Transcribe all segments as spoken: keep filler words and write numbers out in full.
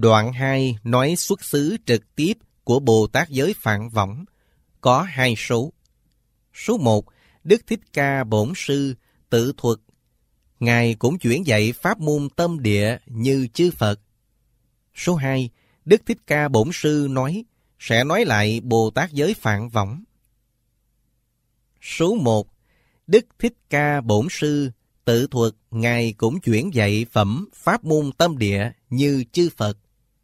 Đoạn hai nói xuất xứ trực tiếp của Bồ Tát giới Phạn Võng, có hai số. Số một, Đức Thích Ca Bổn Sư tự thuật. Ngài cũng chuyển dạy pháp môn tâm địa như chư Phật. Số hai, Đức Thích Ca Bổn Sư nói, sẽ nói lại Bồ Tát giới Phạn Võng. Số một, Đức Thích Ca Bổn Sư tự thuật. Ngài cũng chuyển dạy phẩm pháp môn tâm địa như chư Phật.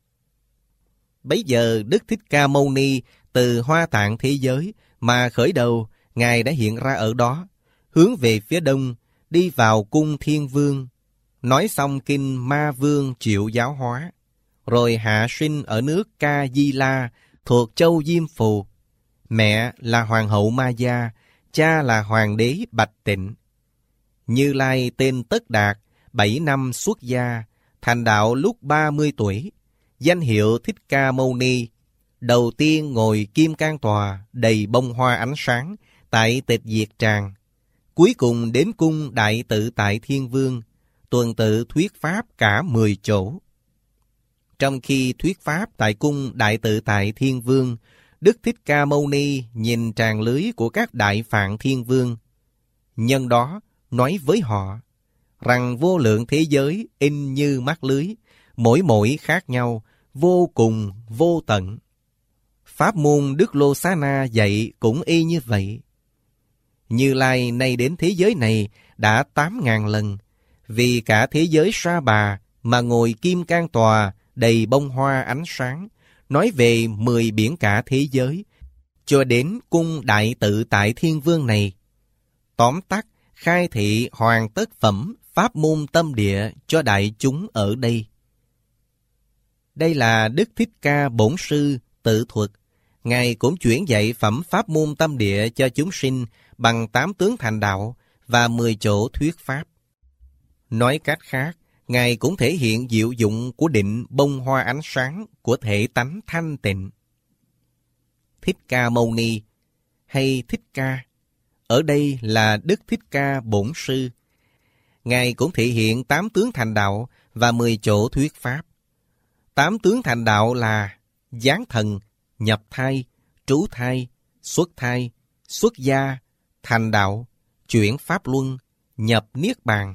Bấy giờ Đức Thích Ca Mâu Ni từ Hoa Tạng thế giới mà khởi đầu, Ngài đã hiện ra ở đó, hướng về phía đông, đi vào cung Thiên Vương, nói xong kinh Ma Vương Triệu Giáo Hóa, rồi hạ sinh ở nước Ca Di La thuộc châu Diêm Phù. Mẹ là Hoàng hậu Ma Gia, cha là Hoàng đế Bạch Tịnh. Như Lai tên Tất Đạt, bảy năm xuất gia, thành đạo lúc ba mươi tuổi, danh hiệu Thích Ca Mâu Ni. Đầu tiên ngồi kim cang tòa đầy bông hoa ánh sáng tại Tịch Diệt Tràng. Cuối cùng đến cung Đại Tự Tại Thiên Vương, tuần tự thuyết pháp cả mười chỗ. Trong khi thuyết pháp tại cung Đại Tự Tại Thiên Vương, Đức Thích Ca Mâu Ni nhìn tràng lưới của các Đại Phạn Thiên Vương. Nhân đó nói với họ rằng vô lượng thế giới in như mắt lưới, mỗi mỗi khác nhau, vô cùng vô tận. Pháp môn Đức Lô Xá Na dạy cũng y như vậy. Như Lai nay đến thế giới này đã tám ngàn lần, vì cả thế giới Sa Bà mà ngồi kim cang tòa đầy bông hoa ánh sáng, nói về mười biển cả thế giới, cho đến cung Đại Tự Tại Thiên Vương này. Tóm tắt khai thị hoàn tất phẩm pháp môn tâm địa cho đại chúng ở đây. Đây là Đức Thích Ca Bổn Sư tự thuật. Ngài cũng chuyển dạy phẩm pháp môn tâm địa cho chúng sinh bằng tám tướng thành đạo và mười chỗ thuyết pháp. Nói cách khác, Ngài cũng thể hiện diệu dụng của định bông hoa ánh sáng của thể tánh thanh tịnh. Thích Ca Mâu Ni hay Thích Ca, ở đây là Đức Thích Ca Bổn Sư. Ngài cũng thể hiện tám tướng thành đạo và mười chỗ thuyết pháp. Tám tướng thành đạo là giáng thần, nhập thai, trú thai, xuất thai, xuất gia, thành đạo, chuyển pháp luân, nhập niết bàn.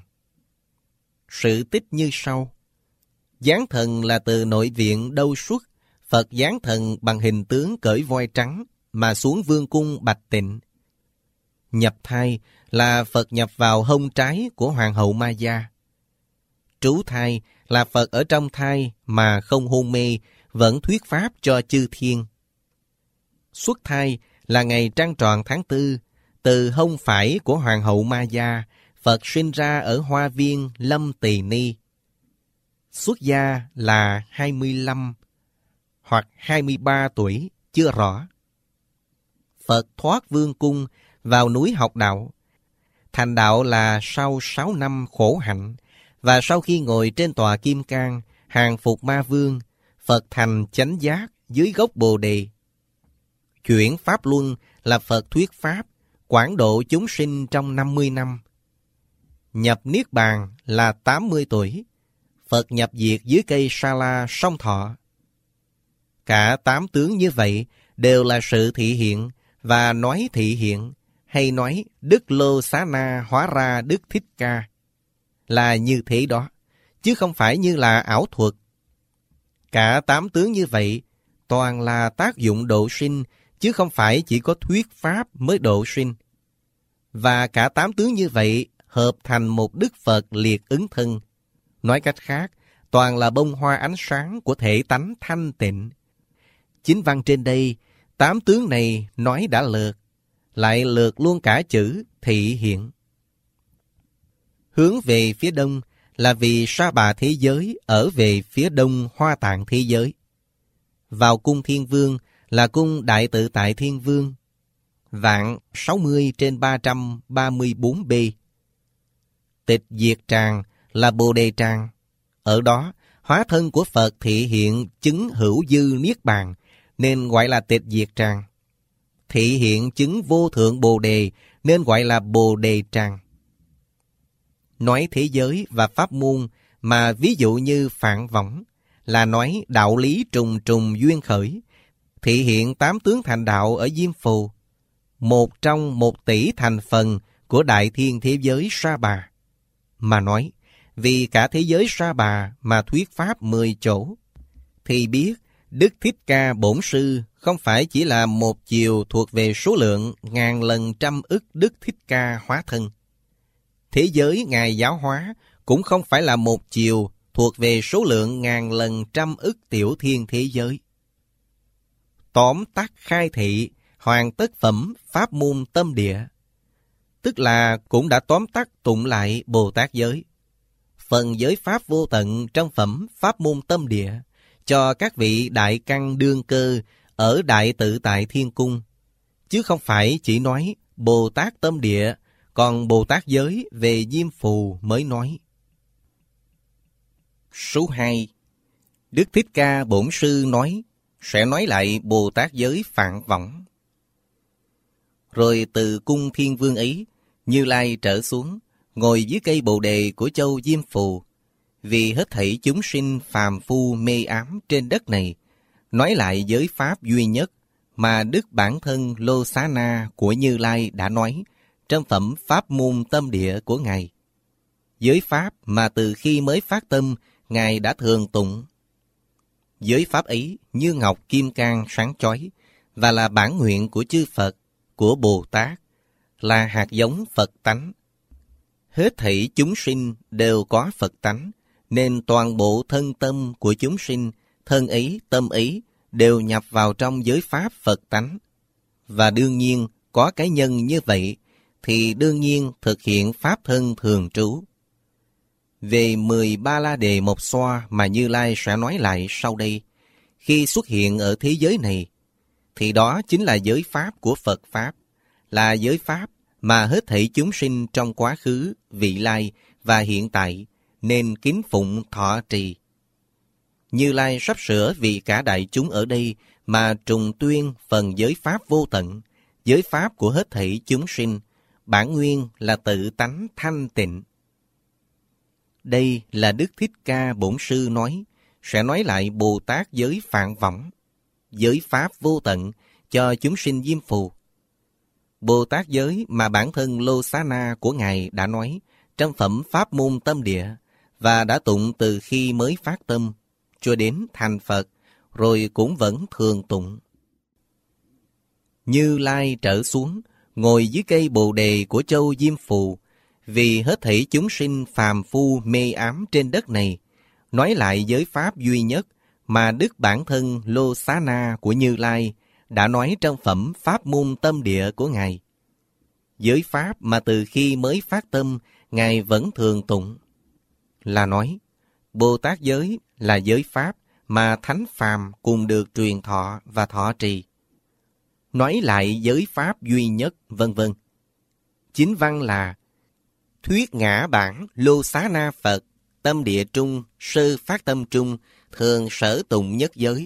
Sự tích như sau. Giáng thần là từ nội viện Đâu Xuất, Phật giáng thần bằng hình tướng cởi voi trắng mà xuống vương cung Bạch Tịnh. Nhập thai là Phật nhập vào hông trái của Hoàng hậu Ma Gia. Trú thai là Phật ở trong thai mà không hôn mê, vẫn thuyết pháp cho chư thiên. Xuất thai là ngày trăng tròn tháng tư, từ hông phải của Hoàng hậu Ma Gia, Phật sinh ra ở hoa viên Lâm Tỳ Ni. Xuất gia là hai mươi lăm hoặc hai mươi ba tuổi, chưa rõ. Phật thoát vương cung vào núi học đạo. Thành đạo là sau sáu năm khổ hạnh, và sau khi ngồi trên tòa kim cang, hàng phục ma vương, Phật thành chánh giác dưới gốc Bồ Đề. Chuyển pháp luân là Phật thuyết pháp, quảng độ chúng sinh trong năm mươi năm. Nhập niết bàn là tám mươi tuổi, Phật nhập diệt dưới cây sa la song thọ. Cả tám tướng như vậy đều là sự thị hiện và nói thị hiện, hay nói Đức Lô Xá Na hóa ra Đức Thích Ca, là như thế đó, chứ không phải như là ảo thuật. Cả tám tướng như vậy toàn là tác dụng độ sinh, chứ không phải chỉ có thuyết pháp mới độ sinh. Và cả tám tướng như vậy hợp thành một Đức Phật liệt ứng thân. Nói cách khác, toàn là bông hoa ánh sáng của thể tánh thanh tịnh. Chính văn trên đây, tám tướng này nói đã lượt, lại lượt luôn cả chữ thị hiện. Hướng về phía đông là vì Sa Bà thế giới ở về phía đông Hoa Tạng thế giới. Vào cung Thiên Vương là cung Đại Tự Tại Thiên Vương, vạn sáu mươi trên ba trăm ba mươi bốn B. Tịch Diệt Tràng là Bồ Đề Tràng. Ở đó, hóa thân của Phật thị hiện chứng hữu dư niết bàn, nên gọi là Tịch Diệt Tràng. Thị hiện chứng vô thượng Bồ Đề, nên gọi là Bồ Đề Tràng. Nói thế giới và pháp môn mà ví dụ như Phạn Võng là nói đạo lý trùng trùng duyên khởi, thị hiện tám tướng thành đạo ở Diêm Phù, một trong một tỷ thành phần của đại thiên thế giới Sa Bà, mà nói vì cả thế giới Sa Bà mà thuyết pháp mười chỗ, thì biết Đức Thích Ca Bổn Sư không phải chỉ là một chiều thuộc về số lượng ngàn lần trăm ức Đức Thích Ca hóa thân. Thế giới Ngài giáo hóa cũng không phải là một chiều thuộc về số lượng ngàn lần trăm ức tiểu thiên thế giới. Tóm tắt khai thị hoàn tất phẩm pháp môn tâm địa, tức là cũng đã tóm tắt tụng lại Bồ Tát giới, phần giới pháp vô tận trong phẩm pháp môn tâm địa, cho các vị đại căn đương cơ ở Đại Tự Tại Thiên Cung, chứ không phải chỉ nói Bồ Tát tâm địa, còn Bồ Tát giới về Diêm Phù mới nói. Số hai. Đức Thích Ca Bổn Sư nói, sẽ nói lại Bồ Tát giới Phạn Võng. Rồi từ cung Thiên Vương ấy, Như Lai trở xuống, ngồi dưới cây bồ đề của châu Diêm Phù, vì hết thảy chúng sinh phàm phu mê ám trên đất này, nói lại giới pháp duy nhất mà Đức Bản Thân Lô Xá Na của Như Lai đã nói trong phẩm pháp môn tâm địa của Ngài. Giới pháp mà từ khi mới phát tâm, Ngài đã thường tụng. Giới pháp ấy như ngọc kim cang sáng chói, và là bản nguyện của chư Phật, của Bồ Tát, là hạt giống Phật tánh. Hết thảy chúng sinh đều có Phật tánh, nên toàn bộ thân tâm của chúng sinh, thân ấy, tâm ấy, đều nhập vào trong giới pháp Phật tánh. Và đương nhiên, có cái nhân như vậy, thì đương nhiên thực hiện pháp thân thường trú. Về mười ba la đề một xoa mà Như Lai sẽ nói lại sau đây, khi xuất hiện ở thế giới này, thì đó chính là giới pháp của Phật Pháp, là giới pháp mà hết thảy chúng sinh trong quá khứ, vị lai và hiện tại nên kính phụng thọ trì. Như Lai sắp sửa vì cả đại chúng ở đây mà trùng tuyên phần giới pháp vô tận, giới pháp của hết thảy chúng sinh, bản nguyên là tự tánh thanh tịnh. Đây là Đức Thích Ca Bổn Sư nói, sẽ nói lại Bồ Tát giới Phạn Võng, giới pháp vô tận cho chúng sinh Diêm Phù. Bồ Tát giới mà bản thân Lô Xá Na của Ngài đã nói trong phẩm pháp môn tâm địa, và đã tụng từ khi mới phát tâm cho đến thành Phật, rồi cũng vẫn thường tụng. Như Lai trở xuống, ngồi dưới cây bồ đề của châu Diêm Phù, vì hết thảy chúng sinh phàm phu mê ám trên đất này, nói lại giới pháp duy nhất mà Đức Bản Thân Lô Xá Na của Như Lai đã nói trong phẩm pháp môn tâm địa của Ngài. Giới pháp mà từ khi mới phát tâm, Ngài vẫn thường tụng, là nói, Bồ Tát giới là giới pháp mà thánh phàm cùng được truyền thọ và thọ trì. Nói lại giới pháp duy nhất, vân vân. Chính văn là thuyết ngã bản Lô Xá Na Phật, tâm địa trung, sơ phát tâm trung, thường sở tụng nhất giới.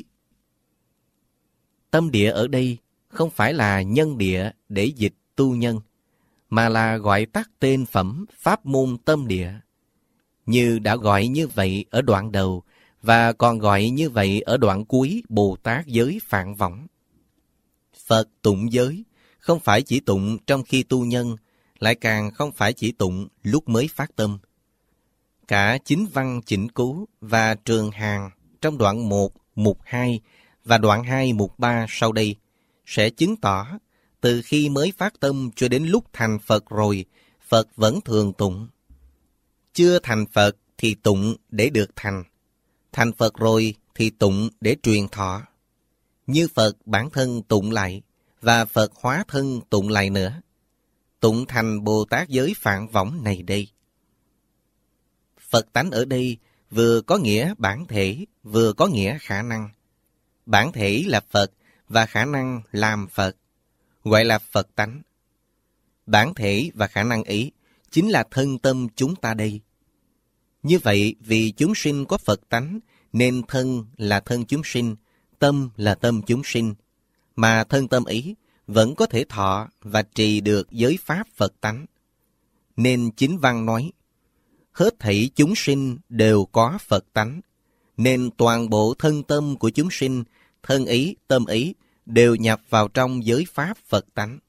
Tâm địa ở đây không phải là nhân địa để dịch tu nhân, mà là gọi tắt tên phẩm pháp môn tâm địa. Như đã gọi như vậy ở đoạn đầu, và còn gọi như vậy ở đoạn cuối Bồ Tát giới Phạn Võng. Phật tụng giới không phải chỉ tụng trong khi tu nhân, lại càng không phải chỉ tụng lúc mới phát tâm. Cả chính văn chỉnh cứu và trường hàng trong đoạn một, mục hai và đoạn hai, mục ba sau đây sẽ chứng tỏ từ khi mới phát tâm cho đến lúc thành Phật rồi, Phật vẫn thường tụng. Chưa thành Phật thì tụng để được thành, thành Phật rồi thì tụng để truyền thọ. Như Phật bản thân tụng lại, và Phật hóa thân tụng lại nữa, tụng thành Bồ Tát giới Phạn Võng này đây. Phật tánh ở đây vừa có nghĩa bản thể, vừa có nghĩa khả năng. Bản thể là Phật và khả năng làm Phật, gọi là Phật tánh. Bản thể và khả năng ấy chính là thân tâm chúng ta đây. Như vậy, vì chúng sinh có Phật tánh, nên thân là thân chúng sinh, tâm là tâm chúng sinh, mà thân tâm ấy vẫn có thể thọ và trì được giới pháp Phật tánh. Nên chính văn nói, hết thảy chúng sinh đều có Phật tánh, nên toàn bộ thân tâm của chúng sinh, thân ý, tâm ý đều nhập vào trong giới pháp Phật tánh.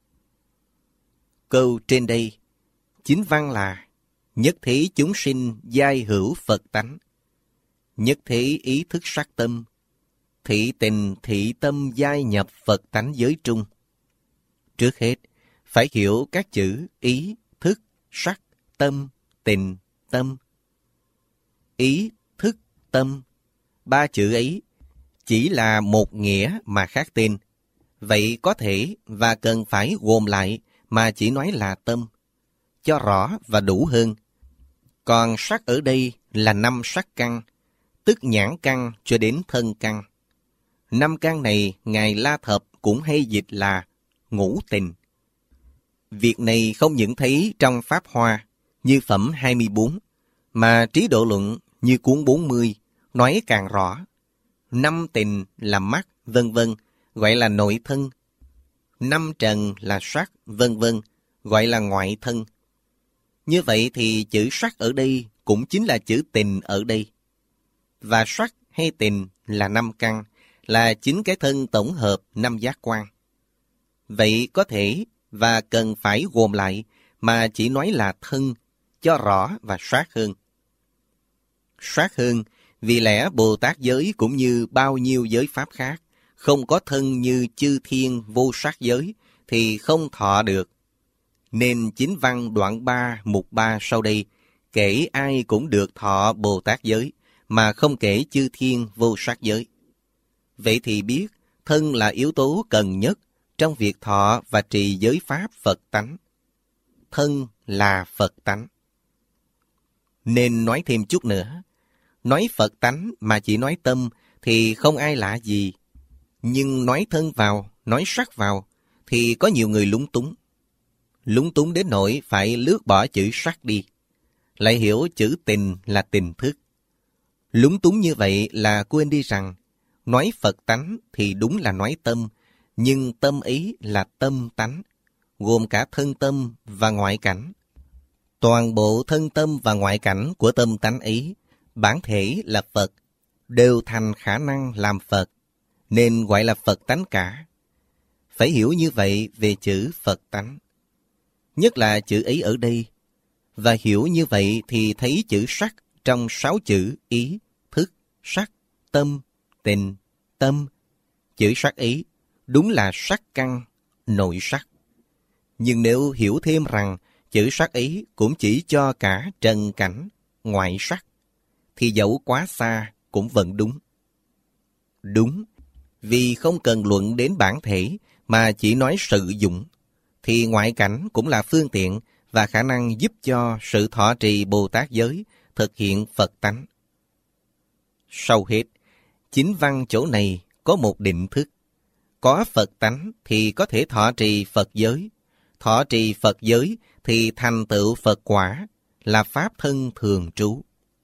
Câu trên đây, chính văn là nhất thí chúng sinh giai hữu Phật tánh, nhất thí ý thức sắc tâm, thị tình thị tâm giai nhập Phật tánh giới trung. Trước hết, phải hiểu các chữ ý, thức, sắc, tâm, tình, tâm. Ý, thức, tâm, ba chữ ấy chỉ là một nghĩa mà khác tên. Vậy có thể và cần phải gồm lại mà chỉ nói là tâm, cho rõ và đủ hơn. Còn sắc ở đây là năm sắc căn, tức nhãn căn cho đến thân căn. Năm căn này Ngài La Thập cũng hay dịch là ngũ tình. Việc này không những thấy trong Pháp Hoa như phẩm hai mươi bốn, mà Trí Độ Luận như cuốn bốn mươi nói càng rõ. Năm tình là mắt, vân vân, gọi là nội thân. Năm trần là sắc, vân vân, gọi là ngoại thân. Như vậy thì chữ sắc ở đây cũng chính là chữ tình ở đây. Và sắc hay tình là năm căn, là chính cái thân tổng hợp năm giác quan. Vậy có thể và cần phải gồm lại mà chỉ nói là thân, cho rõ và sát hơn. Sát hơn vì lẽ Bồ Tát giới cũng như bao nhiêu giới pháp khác, không có thân như chư thiên vô sát giới thì không thọ được. Nên chính văn đoạn ba mục ba sau đây kể ai cũng được thọ Bồ Tát giới, mà không kể chư thiên vô sát giới. Vậy thì biết thân là yếu tố cần nhất trong việc thọ và trì giới pháp Phật tánh. Thân là Phật tánh. Nên nói thêm chút nữa. Nói Phật tánh mà chỉ nói tâm thì không ai lạ gì. Nhưng nói thân vào, nói sắc vào thì có nhiều người lúng túng. Lúng túng đến nỗi phải lướt bỏ chữ sắc đi, lại hiểu chữ tình là tình thức. Lúng túng như vậy là quên đi rằng nói Phật tánh thì đúng là nói tâm, nhưng tâm ý là tâm tánh, gồm cả thân tâm và ngoại cảnh. Toàn bộ thân tâm và ngoại cảnh của tâm tánh ý, bản thể là Phật, đều thành khả năng làm Phật, nên gọi là Phật tánh cả. Phải hiểu như vậy về chữ Phật tánh, nhất là chữ ý ở đây. Và hiểu như vậy thì thấy chữ sắc trong sáu chữ ý, thức, sắc, tâm, tình, tâm. Chữ sắc ý đúng là sắc căn, nội sắc. Nhưng nếu hiểu thêm rằng chữ sắc ý cũng chỉ cho cả trần cảnh, ngoại sắc, thì dẫu quá xa cũng vẫn đúng. Đúng, vì không cần luận đến bản thể mà chỉ nói sự dụng, thì ngoại cảnh cũng là phương tiện và khả năng giúp cho sự thọ trì Bồ Tát giới thực hiện Phật tánh. Sau hết, chính văn chỗ này có một định thức. Có Phật tánh thì có thể thọ trì Phật giới. Thọ trì Phật giới thì thành tựu Phật quả, là Pháp thân thường trú.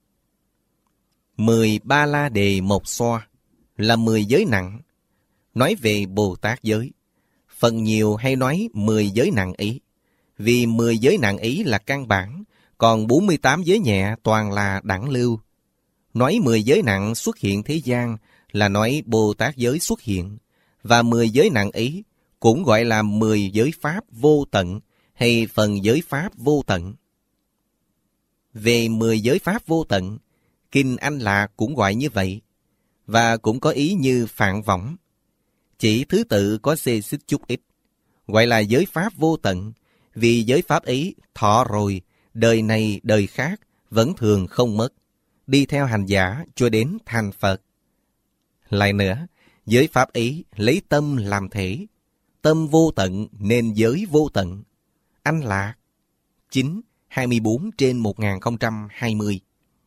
Mười ba la đề một xoa là mười giới nặng. Nói về Bồ Tát giới, phần nhiều hay nói mười giới nặng ý, vì mười giới nặng ý là căn bản, còn bốn mươi tám giới nhẹ toàn là đẳng lưu. Nói mười giới nặng xuất hiện thế gian là nói Bồ Tát giới xuất hiện, và mười giới nặng ý cũng gọi là mười giới pháp vô tận hay phần giới pháp vô tận. Về mười giới pháp vô tận, Kinh Anh Lạc cũng gọi như vậy, và cũng có ý như phạn võng. Chỉ thứ tự có xê xích chút ít, gọi là giới pháp vô tận, vì giới pháp ấy thọ rồi, đời này đời khác vẫn thường không mất, đi theo hành giả cho đến thành Phật. Lại nữa, giới pháp ấy lấy tâm làm thể, tâm vô tận nên giới vô tận. Anh Lạc chín hai mươi bốn trên một nghìn không trăm hai mươi.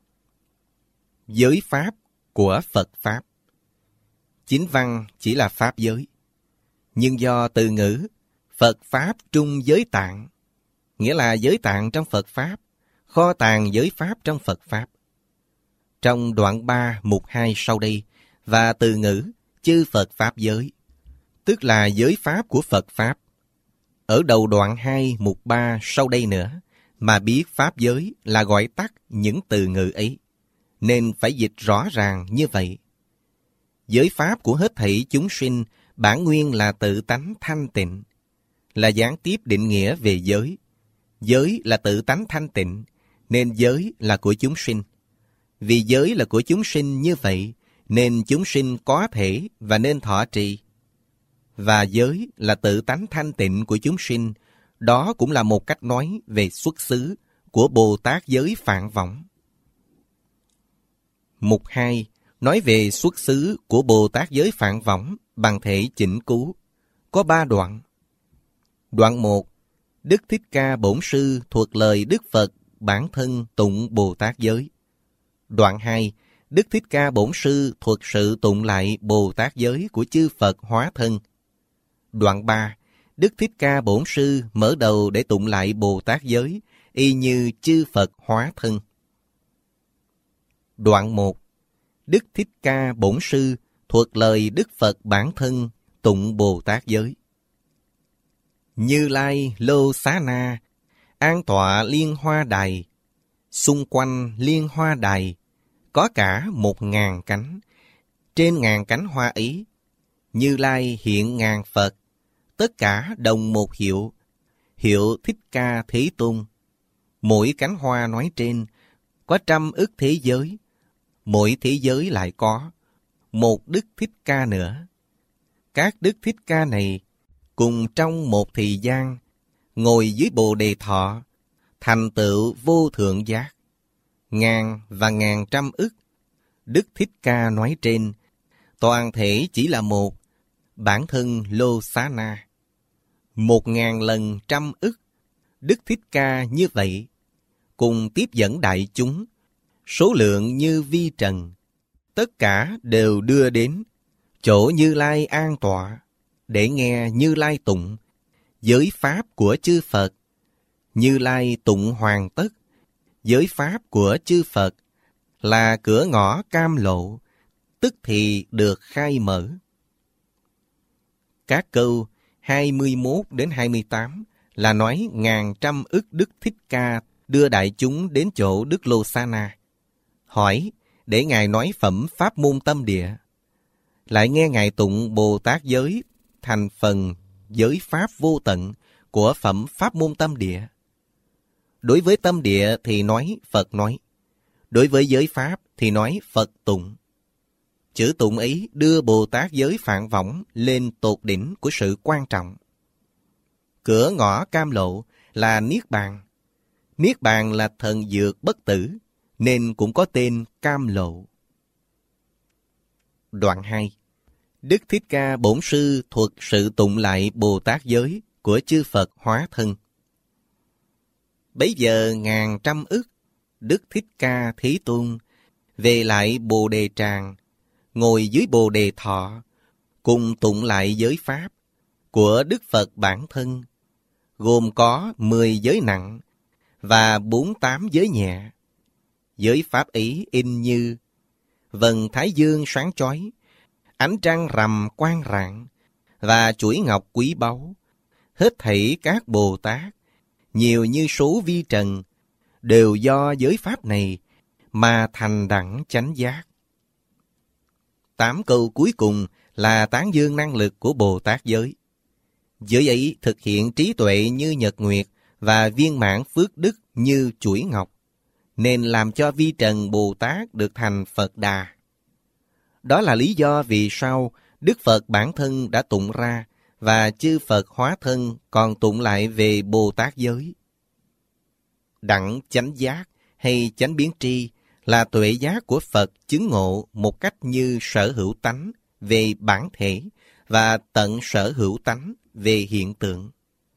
Giới pháp của Phật Pháp. Chính văn chỉ là Pháp giới, nhưng do từ ngữ Phật Pháp trung giới tạng, nghĩa là giới tạng trong Phật Pháp, kho tàng giới Pháp trong Phật Pháp. Trong đoạn ba mục hai sau đây, và từ ngữ chư Phật Pháp giới, tức là giới Pháp của Phật Pháp. Ở đầu đoạn hai mục ba sau đây nữa, mà biết Pháp giới là gọi tắt những từ ngữ ấy. nên phải dịch rõ ràng như vậy. Giới pháp của hết thảy chúng sinh bản nguyên là tự tánh thanh tịnh, là gián tiếp định nghĩa về giới. Giới là tự tánh thanh tịnh, nên giới là của chúng sinh. Vì giới là của chúng sinh như vậy, nên chúng sinh có thể và nên thọ trì. Và giới là tự tánh thanh tịnh của chúng sinh, đó cũng là một cách nói về xuất xứ của Bồ Tát giới Phạn Võng. Mục hai nói về xuất xứ của Bồ Tát giới Phạn Võng bằng thể chỉnh cứu, có ba đoạn. Đoạn một, Đức Thích Ca Bổn Sư thuật lời Đức Phật bản thân tụng Bồ Tát giới. Đoạn hai, Đức Thích Ca Bổn Sư thuật sự tụng lại Bồ Tát giới của chư Phật hóa thân. Đoạn ba, Đức Thích Ca Bổn Sư mở đầu để tụng lại Bồ Tát giới, y như chư Phật hóa thân. Đoạn một, Đức Thích Ca Bổn Sư thuật lời Đức Phật bản thân tụng Bồ Tát giới. Như Lai Lô Xá Na, an tọa liên hoa đài, xung quanh liên hoa đài có cả một ngàn cánh. Trên ngàn cánh hoa ấy, Như Lai hiện ngàn Phật, tất cả đồng một hiệu, hiệu Thích Ca Thế Tôn. Mỗi cánh hoa nói trên có trăm ức thế giới, mỗi thế giới lại có một Đức Thích Ca nữa. Các Đức Thích Ca này cùng trong một thời gian ngồi dưới Bồ Đề Thọ, thành tựu vô thượng giác. Ngàn và ngàn trăm ức Đức Thích Ca nói trên, toàn thể chỉ là một, bản thân Lô Xá Na. Một ngàn lần trăm ức Đức Thích Ca như vậy, cùng tiếp dẫn đại chúng, số lượng như vi trần, tất cả đều đưa đến chỗ Như Lai an tọa, để nghe Như Lai tụng giới pháp của chư Phật. Như Lai tụng hoàn tất giới pháp của chư Phật, là cửa ngõ cam lộ, tức thì được khai mở. Các câu hai mươi mốt đến hai mươi tám là nói ngàn trăm ức Đức Thích Ca đưa đại chúng đến chỗ Đức Lô Xá Na. Hỏi để Ngài nói phẩm pháp môn tâm địa. Lại nghe Ngài tụng Bồ Tát giới thành phần giới pháp vô tận của phẩm pháp môn tâm địa. Đối với tâm địa thì nói Phật nói, đối với giới pháp thì nói Phật tụng. Chữ tụng ấy đưa Bồ Tát giới Phạn Võng lên tột đỉnh của sự quan trọng. Cửa ngõ cam lộ là Niết Bàn. Niết Bàn là thần dược bất tử, nên cũng có tên cam lộ. Đoạn hai, Đức Thích Ca Bổn Sư thuật sự tụng lại Bồ Tát giới của chư Phật hóa thân. Bấy giờ ngàn trăm ức Đức Thích Ca Thế Tôn về lại Bồ Đề Tràng, ngồi dưới Bồ Đề Thọ, cùng tụng lại giới pháp của Đức Phật bản thân, gồm có mười giới nặng và bốn tám giới nhẹ. Giới pháp ấy in như vầng thái dương sáng chói, ánh trăng rằm quang rạng và chuỗi ngọc quý báu. Hết thảy các Bồ Tát, nhiều như số vi trần, đều do giới pháp này mà thành đẳng chánh giác. Tám câu cuối cùng là tán dương năng lực của Bồ Tát giới. Giới ấy thực hiện trí tuệ như nhật nguyệt và viên mãn phước đức như chuỗi ngọc, nên làm cho vi trần Bồ Tát được thành Phật Đà. Đó là lý do vì sao Đức Phật bản thân đã tụng ra, và chư Phật hóa thân còn tụng lại về Bồ Tát giới. Đẳng chánh giác hay chánh biến tri là tuệ giác của Phật chứng ngộ một cách như sở hữu tánh về bản thể và tận sở hữu tánh về hiện tượng.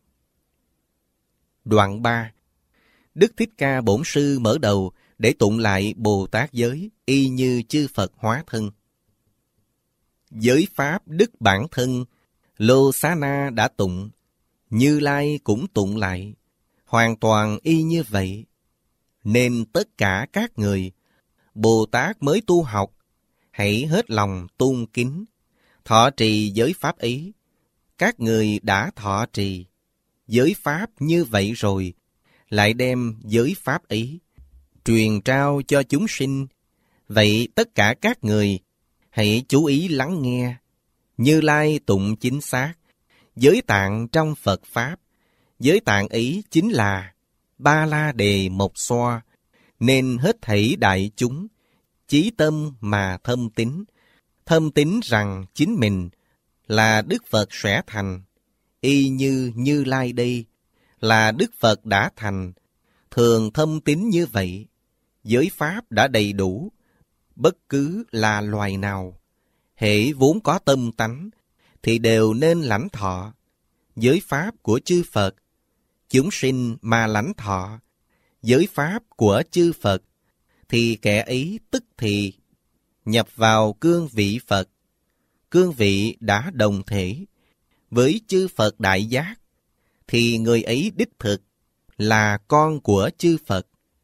Đoạn ba, Đức Thích Ca Bổn Sư mở đầu để tụng lại Bồ Tát giới y như chư Phật hóa thân. Giới pháp Đức bản thân Lô Xá Na đã tụng, Như Lai cũng tụng lại, hoàn toàn y như vậy. Nên tất cả các người, Bồ Tát mới tu học, hãy hết lòng tôn kính, thọ trì giới pháp ấy. Các người đã thọ trì giới pháp như vậy rồi, lại đem giới pháp ấy truyền trao cho chúng sinh, Vậy tất cả các người, hãy chú ý lắng nghe. Như Lai tụng chính xác. Giới tạng trong Phật Pháp. Giới tạng ấy chính là Ba La Đề Mộc Xoa. Nên hết thảy đại chúng, chí tâm mà thâm tín. Thâm tín rằng chính mình là Đức Phật sẽ thành. Y như Như Lai đây là Đức Phật đã thành. Thường thâm tín như vậy, giới Pháp đã đầy đủ. Bất cứ là loài nào, hễ vốn có tâm tánh, thì đều nên lãnh thọ giới Pháp của chư Phật. Chúng sinh mà lãnh thọ giới Pháp của chư Phật, thì kẻ ấy tức thì nhập vào cương vị Phật. Cương vị đã đồng thể với chư Phật Đại Giác, thì người ấy đích thực là con của chư Phật.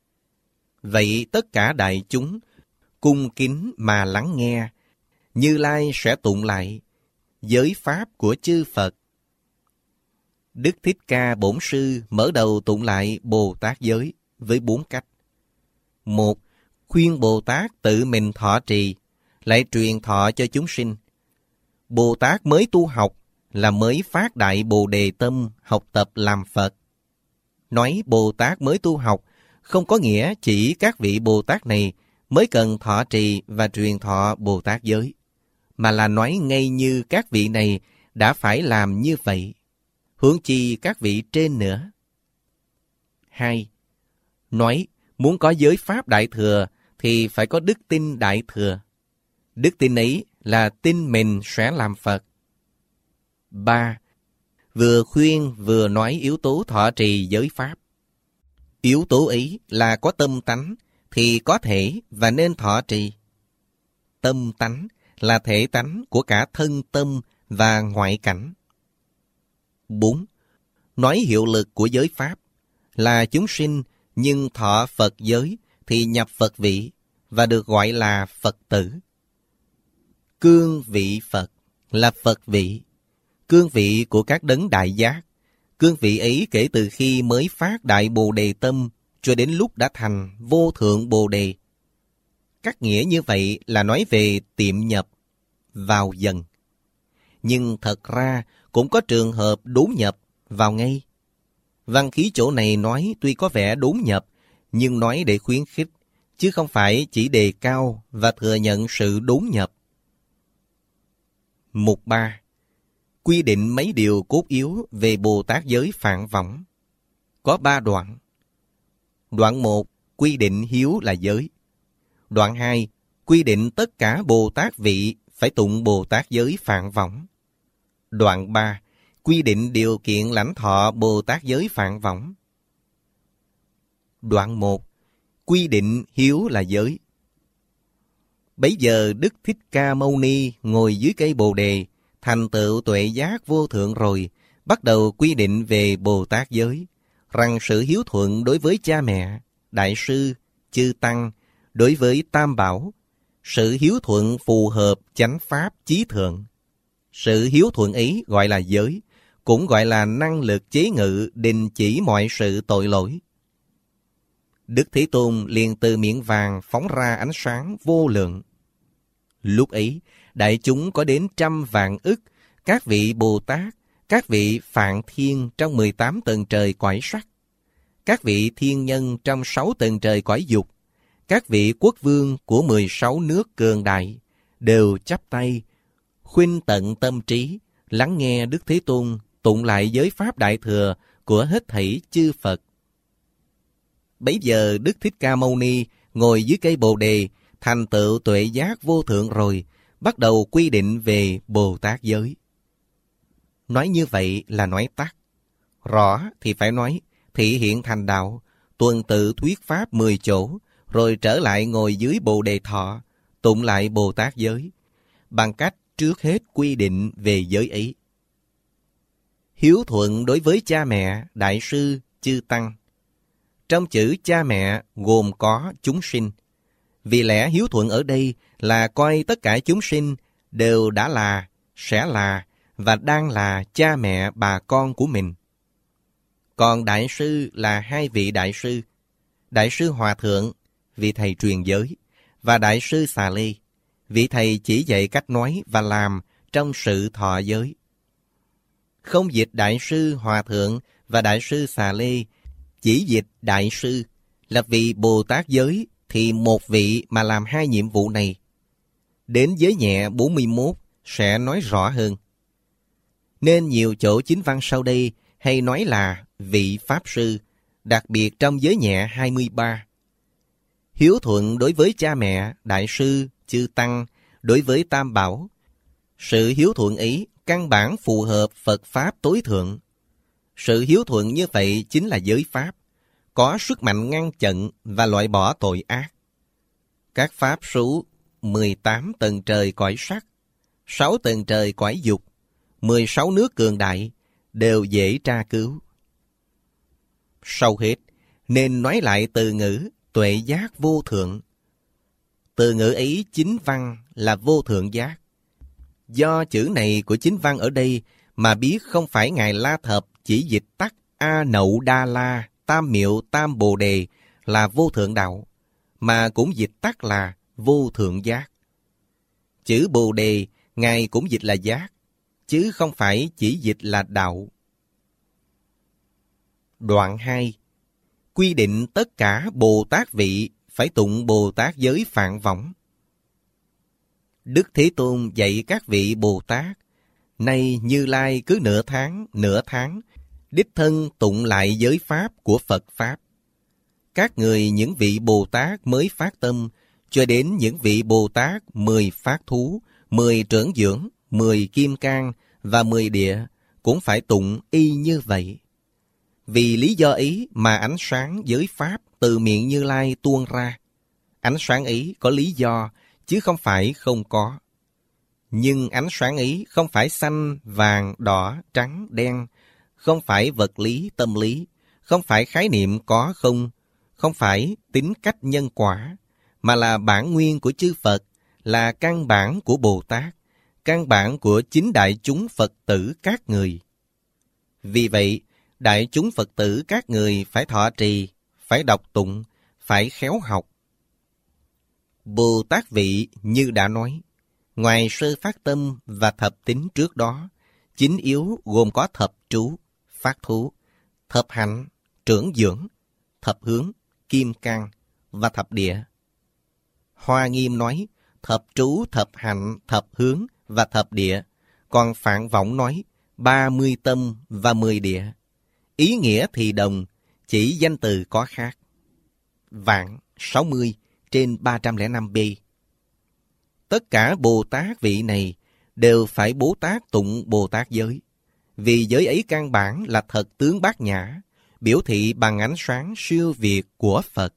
Vậy tất cả đại chúng cung kính mà lắng nghe. Như Lai sẽ tụng lại giới Pháp của chư Phật. Đức Thích Ca Bổn Sư mở đầu tụng lại Bồ Tát giới với bốn cách. Một, khuyên Bồ Tát tự mình thọ trì, lại truyền thọ cho chúng sinh. Bồ Tát mới tu học là mới phát đại Bồ Đề tâm học tập làm Phật. Nói Bồ Tát mới tu học không có nghĩa chỉ các vị Bồ Tát này mới cần thọ trì và truyền thọ Bồ Tát giới, mà là nói ngay như các vị này đã phải làm như vậy, huống chi các vị trên nữa. Hai, nói muốn có giới Pháp Đại Thừa thì phải có đức tin Đại Thừa. Đức tin ấy là tin mình sẽ làm Phật. Ba, vừa khuyên vừa nói yếu tố thọ trì giới Pháp. Yếu tố ấy là có tâm tánh thì có thể và nên thọ trì. Tâm tánh là thể tánh của cả thân tâm và ngoại cảnh. Bốn, nói hiệu lực của giới Pháp là chúng sinh nhưng thọ Phật giới thì nhập Phật vị và được gọi là Phật tử. Cương vị Phật là Phật vị, cương vị của các đấng đại giác. Cương vị ấy kể từ khi mới phát đại Bồ Đề tâm cho đến lúc đã thành vô thượng Bồ Đề. Các nghĩa như vậy là nói về tiệm nhập, vào dần. Nhưng thật ra cũng có trường hợp đốn nhập, vào ngay. Văn khí chỗ này nói tuy có vẻ đốn nhập, nhưng nói để khuyến khích, chứ không phải chỉ đề cao và thừa nhận sự đốn nhập. Mục ba. Quy định mấy điều cốt yếu về Bồ Tát giới phạn võng. Có ba đoạn. Đoạn một, quy định hiếu là giới. Đoạn hai, quy định tất cả Bồ Tát vị phải tụng Bồ Tát giới phạn võng. Đoạn ba, quy định điều kiện lãnh thọ Bồ Tát giới phạn võng. Đoạn một, quy định hiếu là giới. Bấy giờ Đức Thích Ca Mâu Ni ngồi dưới cây Bồ Đề, thành tựu tuệ giác vô thượng rồi, bắt đầu quy định về Bồ Tát giới, rằng sự hiếu thuận đối với cha mẹ, đại sư, chư tăng, đối với tam bảo, sự hiếu thuận phù hợp chánh pháp chí thượng. Sự hiếu thuận ấy gọi là giới, cũng gọi là năng lực chế ngự đình chỉ mọi sự tội lỗi. Đức Thế Tôn liền từ miệng vàng phóng ra ánh sáng vô lượng. Lúc ấy, đại chúng có đến trăm vạn ức, các vị Bồ Tát, các vị Phạn Thiên trong mười tám tầng trời cõi sắc, các vị thiên nhân trong sáu tầng trời cõi dục, các vị quốc vương của mười sáu nước cường đại, đều chắp tay, khuynh tận tâm trí, lắng nghe Đức Thế Tôn tụng lại giới Pháp Đại Thừa của hết thảy chư Phật. Bấy giờ Đức Thích Ca Mâu Ni ngồi dưới cây Bồ Đề, thành tựu tuệ giác vô thượng rồi, bắt đầu quy định về Bồ Tát giới. Nói như vậy là nói tắt. Rõ thì phải nói, thị hiện thành đạo, tuần tự thuyết Pháp mười chỗ, rồi trở lại ngồi dưới Bồ Đề thọ, tụng lại Bồ Tát giới, bằng cách trước hết quy định về giới ấy. Hiếu thuận đối với cha mẹ, đại sư, chư tăng. Trong chữ cha mẹ gồm có chúng sinh. Vì lẽ hiếu thuận ở đây là coi tất cả chúng sinh đều đã là, sẽ là và đang là cha mẹ bà con của mình. Còn đại sư là hai vị đại sư. Đại sư Hòa Thượng, vị thầy truyền giới, và Đại sư Xà Lê. Vị thầy chỉ dạy cách nói và làm trong sự thọ giới. Không dịch Đại sư Hòa Thượng và Đại sư Xà Lê, chỉ dịch Đại sư là vị Bồ Tát giới, thì một vị mà làm hai nhiệm vụ này. Đến giới nhẹ bốn mươi mốt sẽ nói rõ hơn. Nên nhiều chỗ chính văn sau đây hay nói là vị Pháp Sư, đặc biệt trong giới nhẹ hai mươi ba. Hiếu thuận đối với cha mẹ, Đại sư, chư Tăng, đối với Tam Bảo. Sự hiếu thuận ấy căn bản phù hợp Phật Pháp tối thượng. Sự hiếu thuận như vậy chính là giới Pháp, có sức mạnh ngăn chặn và loại bỏ tội ác. Các Pháp số mười tám tầng trời cõi sắc, sáu tầng trời cõi dục, mười sáu nước cường đại đều dễ tra cứu. Sau hết, nên nói lại từ ngữ tuệ giác vô thượng. Từ ngữ ấy chính văn là vô thượng giác. Do chữ này của chính văn ở đây mà biết không phải Ngài La Thập chỉ dịch tắt A Nậu Đa La Tam Miệu Tam Bồ Đề là vô thượng đạo, mà cũng dịch tắt là vô thượng giác. Chữ Bồ Đề Ngài cũng dịch là giác, chứ không phải chỉ dịch là đạo. Đoạn hai. Quy định tất cả Bồ Tát vị phải tụng Bồ Tát giới Phạn Võng. Đức Thế Tôn dạy các vị Bồ Tát, nay Như Lai cứ nửa tháng, nửa tháng, đích thân tụng lại giới Pháp của Phật Pháp. Các người những vị Bồ Tát mới phát tâm, cho đến những vị Bồ Tát mười phát thú, mười trưởng dưỡng, mười kim cang và mười địa, cũng phải tụng y như vậy. Vì lý do ấy mà ánh sáng giới Pháp từ miệng Như Lai tuôn ra. Ánh sáng ấy có lý do, chứ không phải không có. Nhưng ánh sáng ấy không phải xanh, vàng, đỏ, trắng, đen, không phải vật lý, tâm lý, không phải khái niệm có không, không phải tính cách nhân quả, mà là bản nguyên của chư Phật, là căn bản của Bồ Tát, căn bản của chính đại chúng Phật tử các người. Vì vậy, đại chúng Phật tử các người phải thọ trì, phải đọc tụng, phải khéo học. Bồ Tát vị như đã nói, ngoài sơ phát tâm và thập tín trước đó, chính yếu gồm có thập trú, phát thú, thập hạnh, trưởng dưỡng, thập hướng, kim cang và thập địa. Hoa Nghiêm nói thập trú, thập hạnh, thập hướng và thập địa, còn Phạn Võng nói ba mươi tâm và mười địa. Ý nghĩa thì đồng, chỉ danh từ có khác. Vạn sáu mươi trên ba trăm lẻ năm b. Tất cả Bồ Tát vị này đều phải Bồ Tát tụng Bồ Tát giới, vì giới ấy căn bản là thật tướng bát nhã, biểu thị bằng ánh sáng siêu việt của Phật.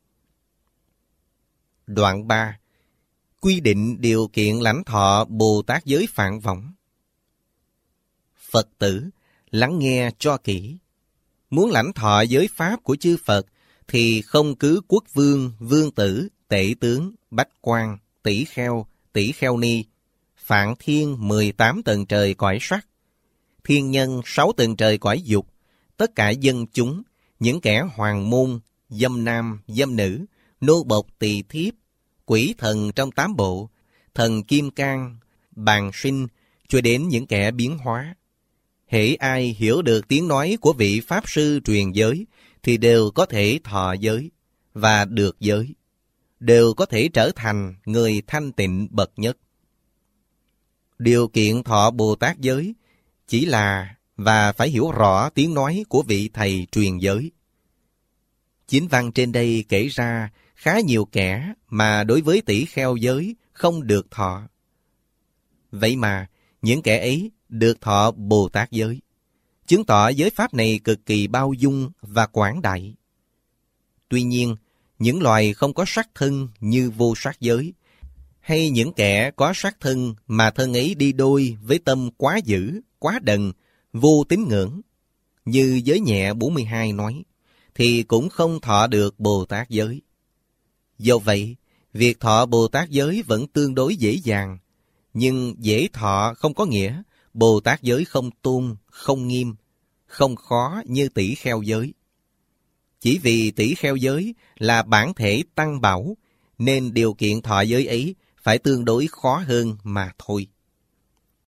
Đoạn ba. Quy định điều kiện lãnh thọ Bồ Tát giới Phạn Võng. Phật tử, lắng nghe cho kỹ. Muốn lãnh thọ giới Pháp của chư Phật, thì không cứ quốc vương, vương tử, tể tướng, bách quan, tỷ kheo, tỷ kheo ni, Phạn Thiên mười tám tầng trời cõi sắc, thiên nhân sáu tầng trời cõi dục, tất cả dân chúng, những kẻ hoàng môn, dâm nam, dâm nữ, nô bộc tỳ thiếp, quỷ thần trong tám bộ, thần kim cang, bàn sinh, cho đến những kẻ biến hóa. Hễ ai hiểu được tiếng nói của vị Pháp Sư truyền giới, thì đều có thể thọ giới và được giới, đều có thể trở thành người thanh tịnh bậc nhất. Điều kiện thọ Bồ Tát giới chỉ là và phải hiểu rõ tiếng nói của vị thầy truyền giới. Chính văn trên đây kể ra khá nhiều kẻ mà đối với tỷ kheo giới không được thọ. Vậy mà những kẻ ấy được thọ Bồ Tát giới, chứng tỏ giới Pháp này cực kỳ bao dung và quảng đại. Tuy nhiên, những loài không có sắc thân như vô sắc giới, hay những kẻ có sắc thân mà thân ấy đi đôi với tâm quá dữ, quá đần, vô tín ngưỡng, như giới nhẹ bốn mươi hai nói, thì cũng không thọ được Bồ Tát giới. Do vậy, việc thọ Bồ Tát giới vẫn tương đối dễ dàng, nhưng dễ thọ không có nghĩa Bồ Tát giới không tôn, không nghiêm, không khó như tỷ kheo giới. Chỉ vì tỷ kheo giới là bản thể tăng bảo, nên điều kiện thọ giới ấy phải tương đối khó hơn mà thôi.